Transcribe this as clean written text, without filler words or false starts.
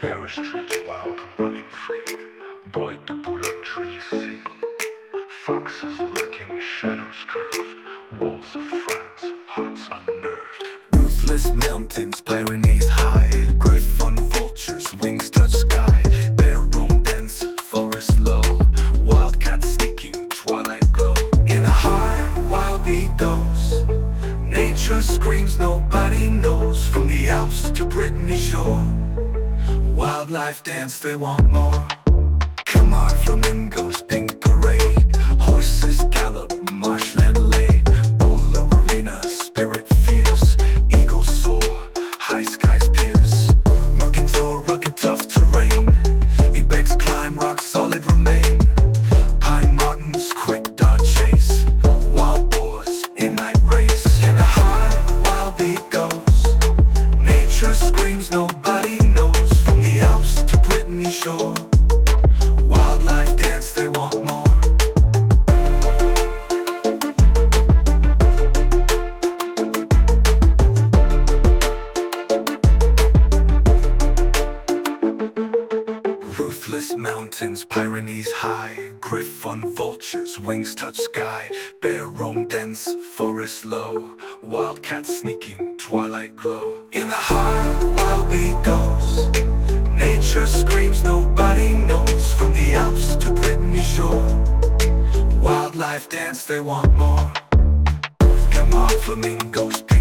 Paris streets wild and running free. Bright the bullet trees sing. Foxes lurking, shadows curve. Walls of France, hearts unnerved. Ruthless mountains, Pyrenees high. Griffon vultures, wings touch sky. Bear roam dense, forest low. Wildcat sneaking, twilight glow. In a high, wild beat goes. Nature screams, nobody knows. From the Alps to Brittany shore. Wildlife dance, they want more. Come on, flamingos, pink parade. Horses gallop, marshland lay. Bull arena, spirit fierce. Eagles soar, high skies pierce. Mercantile, rugged, tough terrain. Ibex climb, rock solid remain. Pine martins, quick dart chase. Wild boars, in night race. In a high, wild beat goes. Nature screams, nobody knows. From the Alps to Brittany shore. Wildlife dance, they want more. Ruthless mountains, Pyrenees high. Griffon vultures, wings touch sky. Bear roam dense, forest low. Wildcat sneaking, twilight glow. In the high, wild beat goes. Nature screams, nobody knows. From the Alps to Brittany shore. Wildlife dance, they want more. Come on, flamingos.